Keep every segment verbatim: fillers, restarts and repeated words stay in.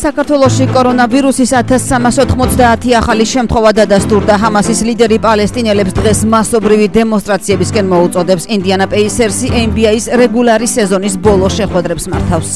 საქართველოში კორონავირუსის ათას სამას ოთხმოცდაათი ახალი შემთხვევა დადასტურდა. ჰამასის ლიდერი პალესტინელებს დღეს მასობრივი დემონსტრაციებისკენ მოუწოდებს. ინდიანა პეისერსი ენ ბი ეის რეგულარი სეზონის ბოლო შეხვედრებს მართავს.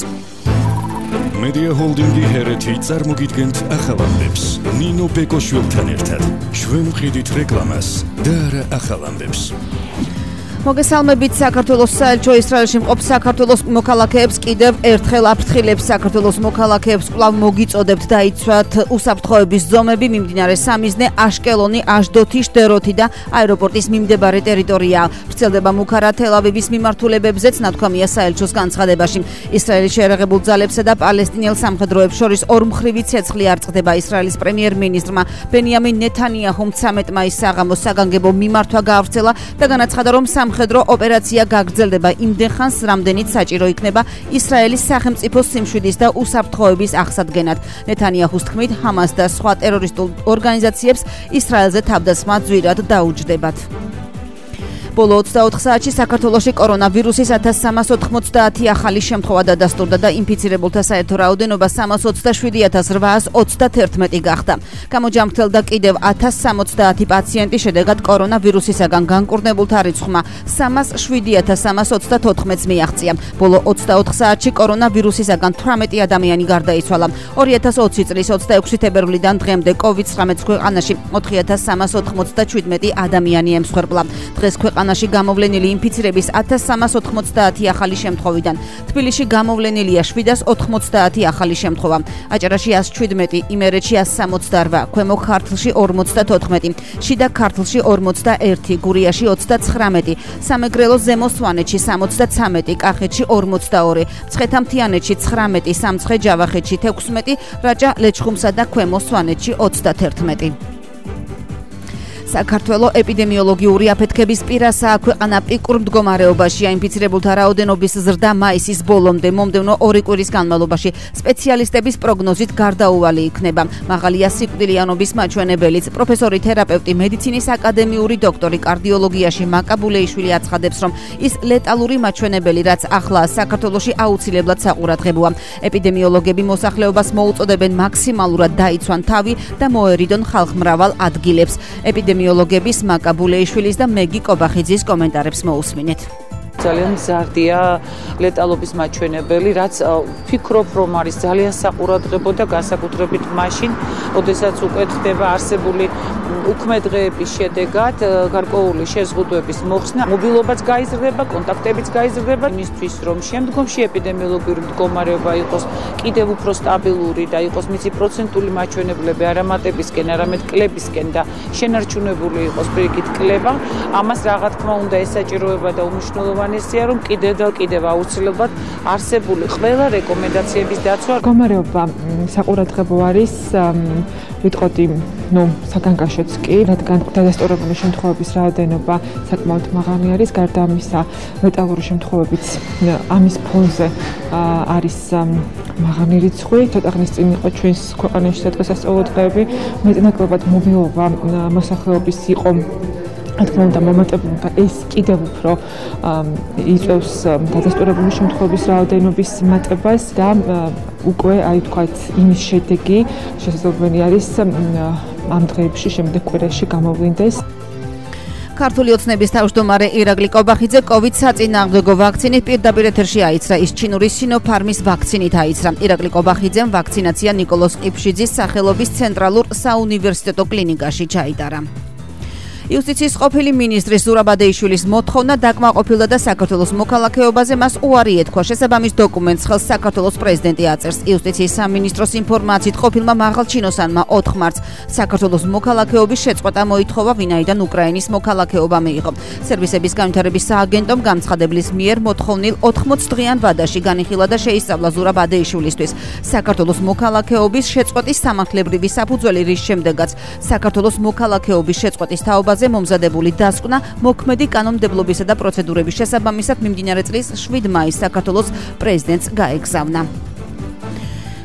მედია ჰოლდინგი ჰერეთი წარმოგიდგენთ ახალამდებს. ნინო ბეკოშვილთან ერთად. ჩვენ ვყიდით რეკლამას და არა ახალამდებს. მოგესალმებით. საქართველოს საელჩო ისრაელში მყოფ საქართველოს მოქალაქეებს კიდევ ერთხელ აფრთხილებს. საქართველოს მოქალაქეებს კვლავ მოგიწოდებთ დაიცვათ უსაფრთხოების ზომები მიმდინარე სამიზნე აშკელონი, აშდოთი, შდეროთი და აეროპორტის მიმდებარე ტერიტორია. ვრცელდება მუქარა თელ-ავივის მიმართულებებზეც ნათქვამია საელჩოს განცხადებაში. ისრაელის შეერაღებულ ძალებსა და პალესტინელ სამხედროებს შორის ორმხრივი ცეცხლი არწყდება. ისრაელის პრემიერ-მინისტრმა ბენიამინ ნეთანიაჰუმ ცამეტ მაისს საღამოს საგანგებო მიმართვა გაავრცელა და განაცხადა, რომ სამხედრო ოპერაცია გაგრძელდება იმდენ ხანს, რამდენიც საჭირო იქნება ისრაელის სახელმწიფო სიმშვიდის და უსაფრთხოების აღსადგენად. ნეთანიაჰუს თქმით, ჰამას და სხვა ტერორისტულ ორგანიზაციებს ისრაელზე თავდასხმა ძვირად დაუჯდებათ. ბოლო ოცდაოთხ საათში საქართველოში კორონავირუსის ათას სამას ოთხმოცდაათი ახალი შემთხვევა დადასტურდა და ინფიცირებულთა საერთო რაოდენობა სამას ოცდაშვიდი ათას რვაას ოცდათერთმეტი გახდა. გამოჯამრთელდა კიდევ ათას სამოცდაათი პაციენტი, შედეგად კორონავირუსისაგან განკურნებულთა რიცხვმა სამას შვიდი ათას სამას ოცდათოთხმეტს მიაღწია. ბოლო ოცდაოთხ საათში კორონავირუსისაგან თვრამეტი ადამიანი გარდაიცვალა. ორი ათას ოცი წლის ოცდაექვსი თებერვლიდან დღემდე კოვიდ ცხრამეტს ქვეყანაში ოთხი ათას სამას ოთხმოცდაშვიდმეტი ადამიანი ემსხვერპლა. დღეს ქვეყანაში გამოვლენილი ინფიცირების ათას სამას ოთხმოცდაათი ახალი შემთხვევიდან თბილისში გამოვლენილია შვიდას ოთხმოცდაათი ახალი შემთხვევა. აჭარაში ას შვიდმეტი, იმერეთში ას სამოცდარვა, ქვემო ქართლში ორმოცდათოთხმეტი, შიდა ქართლში ორმოცდაერთი, გურიაში ოცდაცხრამეტი, სამეგრელო ზემო სვანეთში სამოცდაცამეტი, კახეთში ორმოცდაორი, მცხეთა-მთიანეთში ცხრამეტი, სამცხე ჯავახეთში თექვსმეტი, რაჭა ლეჩხუმსა და ქვემო სვანეთში ოცდათერთმეტი. საქართველოს ეპიდემიოლოგიური აფეთქების პირასაა ქვეყანა პიკურ მდგომარეობაშია. ინფიცირებულთა რაოდენობის ზრდა მაისის ბოლომდე მომდევნო ორი კვირის განმავლობაში სპეციალისტების პროგნოზით გარდაუვალი იქნება. მაღალია სიკვდილიანობის მაჩვენებელიც. პროფესორი თერაპევტი, მედიცინის აკადემიური დოქტორი კარდიოლოგიაში მაკა ბულეიშვილი აცხადებს, რომ ის ლეტალური მაჩვენებელი, რაც ახლა საქართველოში აუცილებლად საყურადღებოა. ეპიდემიოლოგები მოსახლეობას მოუწოდებენ მაქსიმალურად დაიცვან თავი და მოერიდონ ხალხმრავალ ადგილებს. ეპიდემიოლოგების მაკა ბულეიშვილის და მეგი კობახიძის კომენტარებს მოусმინეთ. ძალიან მზარდია ლეტალობის მაჩვენებელი, რაც ვფიქრობ, რომ არის ძალიან საყურადღებო და განსაკუთრებით მაშინ, როდესაც უკვე ხდება არსებული უქმე დღეების შედეგად გარკვეული შეზღუდვების მოხსნა, მობილობაც გაიზრდება, კონტაქტებიც გაიზრდება, იმისთვის, რომ შემდგომში ეპიდემიოლოგიური მდგომარეობა იყოს კიდევ უფრო სტაბილური და იყოს მისი პროცენტული მაჩვენებლები არა მატებისკენ, არამედ კლებისკენ და შენარჩუნებული იყოს პირიქით კლება, ამას რა თქმა უნდა ესაჭიროება და უმნიშვნელოვანესია, რომ კიდევ და კიდევ აუცილებლად არსებული ყველა რეკომენდაციების დაცვა. მდგომარეობა საყურადღებო არის, ვიტყოდი, ნუ საგანგაშოც კი, რადგან დადასტურებული შემთხვევების რაოდენობა საკმაოდ მაღალი არის, გარდა ამისა ლეტალური შემთხვევებიც ამის ფონზე არის მაღალი რიცხვი. ცოტა ხნის წინ იყო ჩვენს ქვეყანაში სადღესასწაულო დღეები, მეტნაკლებად მობილობა მოსახლეობის იყო. რა თქმა უნდა, მომატებული და ეს კიდევ უფრო იწევს დადასტურებული შემთხვევების რაოდენობის მატებას და უკვე, აი ვთქვათ, იმის შედეგი შესაძლებელი არის ამ დღეებში შემდეგ კვირაში გამოვლინდეს. ქართული ოცნების თავმჯდომარე ირაკლი კობახიძე კოვიდ საწინააღმდეგო ვაქცინით პირდაპირ ეთერში აიცრა. ის ჩინური სინოფარმის ვაქცინით აიცრა. ირაკლი კობახიძემ ვაქცინაცია ნიკოლოზ ყიფშიძის სახელობის ცენტრალურ საუნივერსიტეტო კლინიკაში ჩაიტარა. იუსტიციის ყოფილი მინისტრის ზურაბ ადეიშვილის მოთხოვნა დაკმაყოფილდა და საქართველოს მოქალაქეობაზე მას უარი ეთქვა. შესაბამის დოკუმენტს ხელს საქართველოს პრეზიდენტი აწერს. იუსტიციის სამინისტროს ინფორმაციით ყოფილმა მაღალჩინოსანმა ოთხ მარტს საქართველოს მოქალაქეობის შეწყვეტა მოითხოვა, ვინაიდან უკრაინის მოქალაქეობა მიიღო. სერვისების განვითარების სააგენტომ განცხადებლის მიერ მოთხოვნილ ოთხმოც დღიან ვადაში განიხილა და შეისწავლა ზურაბ ადეიშვილისთვის საქართველოს მოქალაქეობის შეწყვეტის სამართლებრივი საფუძველი, რის შემდეგაც საქართველოს მოქალაქეობის შეწყვეტის თაობა მომზადებული დასკვნა მოქმედი კანონმდებლობისა და პროცედურების შესაბამისად მიმდინარე წლის შვიდ მაისს საქართველოს პრეზიდენტს გაეგზავნა.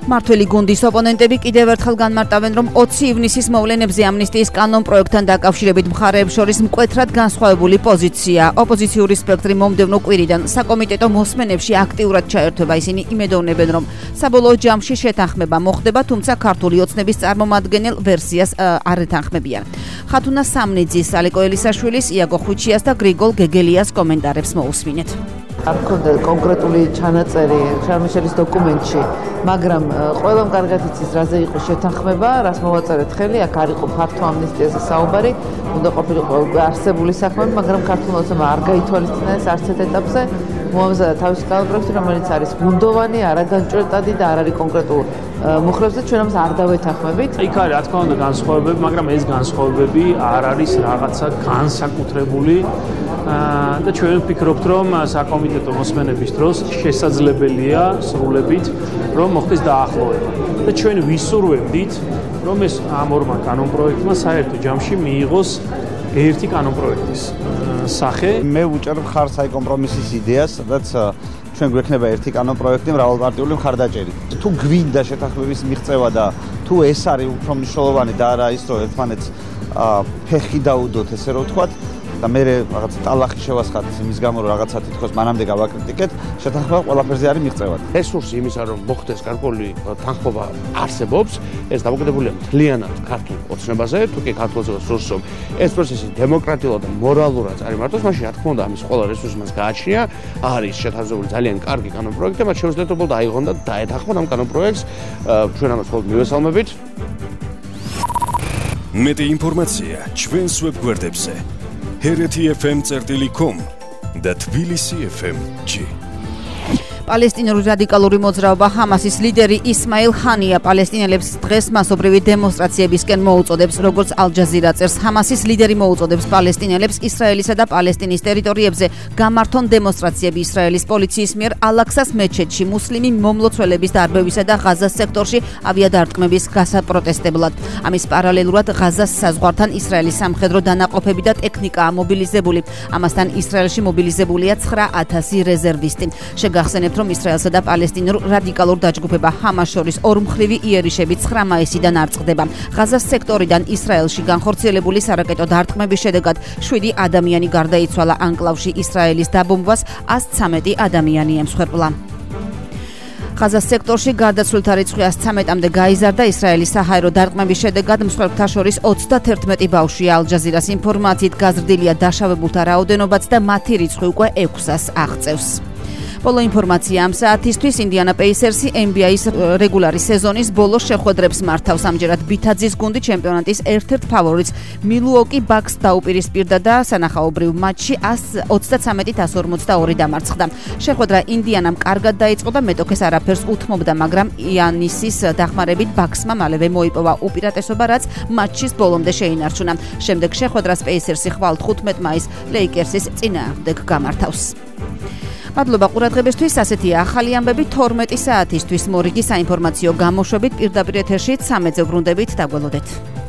მართველი გუნდის ოპონენტები კიდევ ერთხელ განმარტავენ, რომ ოცი ივნისის მოვლენებზე ამნისტიის კანონპროექტთან დაკავშირებით მხარეებს შორის მკვეთრად განსხვავებული პოზიცია. ოპოზიციური სპექტრი მომდევნო კვირიდან საკომიტეტო მოსმენებში აქტიურად ჩაერთვება. ისინი იმედოვნებენ, რომ საბოლოო ჯამში შეთანხმება მოხდება, თუმცა ქართული ოცნების წარმომადგენელ ვერსიას არ ეთანხმებიან. ხათუნა სამნიძის, ალეკო ელისაშვილის, იაგო ხვიჩიას და გრიგოლ გეგელიას კომენტარებს მოусმინეთ. არ ქონდა კონკრეტული ჩანაწერი შარმიშელის დოკუმენტში, მაგრამ ყველამ კარგად იცის, რაზე იყო შეთანხმება, რას მოვაწერეთ ხელი, აქ არ იყო ფართო ამნისტიაზე საუბარი, უნდა ყოფილიყო არსებული საქმეები, მაგრამ ქართულმა ოცნებამ არ გაითვალისწინა ეს არც ერთ ეტაპზე, მოამზადა თავისი კანონპროექტი, რომელიც არის ბუნდოვანი, არაგანჭვერტადი და არ არის კონკრეტულ მუხრებზე, ჩვენ ამას არ დავეთანხმებით. იქ არის, რა თქმა უნდა, განსხვავებები, მაგრამ ეს განსხვავებები არ არის რაღაცა განსაკუთრებული და ჩვენ ვფიქრობთ, რომ საკომიტეტო მოსმენების დროს შესაძლებელია სრულებით, რომ მოხდეს დაახლოვება. და ჩვენ ვისურვებდით, რომ ეს ამ ორმა კანონპროექტმა საერთო ჯამში მიიღოს ერთი კანონპროექტის სახე. მე ვუჭერ მხარს აი კომპრომისის იდეას, სადაც ჩვენ გვექნება ერთი კანონპროექტი მრავალპარტიული მხარდაჭერით. თუ გვინდა შეთანხმების მიღწევა და თუ ეს არის უფრო მნიშვნელოვანი და არა ის, რომ ერთმანეთს ფეხი დაუდოთ, ესე რომ ვთქვათ, და მე რაღაც ტალახი შევასხათ იმის გამო, რომ რაღაცა თითქოს მანამდე გავაკრიტიკეთ, შეთანხმება ყველაფერზე არის მიღწევა. რესურსი იმისა, რომ მოხდეს გარკვეული თანხმობა არსებობს, ეს დამოკიდებულია მთლიანად ქართულ ოცნებაზე, თუ კი ქართულ ოცნებას სურს, რომ ეს პროცესი დემოკრატიულად და მორალურად წარიმართოს, მაშინ რა თქმა უნდა, ამის ყველა რესურსი მას გააჩნია, არის შეთანხმებული ძალიან კარგი კანონპროექტი, მათ შეუძლიათ უბრალოდ აიღონ და დაეთანხმონ ამ კანონპროექტს, ჩვენ ამას მხოლოდ მივესალმებით. მეტი ინფორმაცია ჩვენს ვებგვერდებზე ჰერეთი ეფ ემ წერტილი კომ და თბილისი ეფ ემ ჯი. პალესტინური რადიკალური მოძრაობა ჰამასის ლიდერი ისმაილ ჰანია პალესტინელებს დღეს მასობრივი დემონსტრაციებისკენ მოუწოდებს, როგორც ალ-ჯაზირა წერს. ჰამასის ლიდერი მოუწოდებს პალესტინელებს ისრაელისა და პალესტინის ტერიტორიებზე გამართონ დემონსტრაციები ისრაელის პოლიციის მიერ ალაქსას მეჩეთში მუსლიმი მომლოცველების დარბევისა და ღაზას სექტორში ავიადარტყმების გასაპროტესტებლად. ამის პარალელურად ღაზას საზღვართან ისრაელის სამხედრო დანაყოფები და ტექნიკაა მობილიზებული. ამასთან ისრაელში მობილიზებულია ცხრა ათასი რეზერვისტი. შეგახსენებთ, რომ ისრაელსა და პალესტინურ რადიკალურ დაჯგუფება ჰამას შორის ორმხრივი იერიშები ცხრა მაისიდან არ წყდება. ღაზას სექტორიდან ისრაელში განხორციელებული სარაკეტო დარტყმების შედეგად შვიდი ადამიანი გარდაიცვალა, ანკლავში ისრაელის დაბომბვას ასი ცხრამეტი ადამიანი ემსხვერპლა. ღაზას სექტორში გარდაცვლილთა რიცხვი ასი ცხრამეტამდე გაიზარდა. ისრაელის საჰაერო დარტყმების შედეგად მსხვერპლთა შორის ოცდათერთმეტი ბავშვია. ალ-ჯაზირას ინფორმაციით გაზრდილია დაშავებულთა რაოდენობაც და მათი რიცხვი უკვე ექვსას აღწევს. ბოლო ინფორმაცია ამ საათისთვის. ინდიანა პეისერსი ენ ბი ეის რეგულარი სეზონის ბოლო შეხვედრებს მართავს. ამჯერად ბითაძის გუნდი ჩემპიონატის ერთ-ერთ ფავორიტს მილუოკი ბაქს დაუპირისპირდა და სანახაობრივ მატჩში ასი ოცდათრამეტი ასი ორმოცდაორი დამარცხდა. შეხვედრა ინდიანამ კარგად დაიწყო და მეტოქეს არაფერს უთმობდა, მაგრამ იანისის დახმარებით ბაქსმა მალევე მოიპოვა უპირატესობა, რაც მატჩის ბოლომდე შეინარჩუნა. შემდეგ შეხვედრას პეისერსი ხვალ თხუთმეტ მაისს ლეიკერსის წინააღმდეგ გამართავს. მადლობა ყურადღებისთვის. ასეთია ახალი ამბები თორმეტი საათისთვის. მორიგი საინფორმაციო გამოშვებით პირდაპირ ეთერში სამედზე ვრუნდებით. დაგველოდეთ.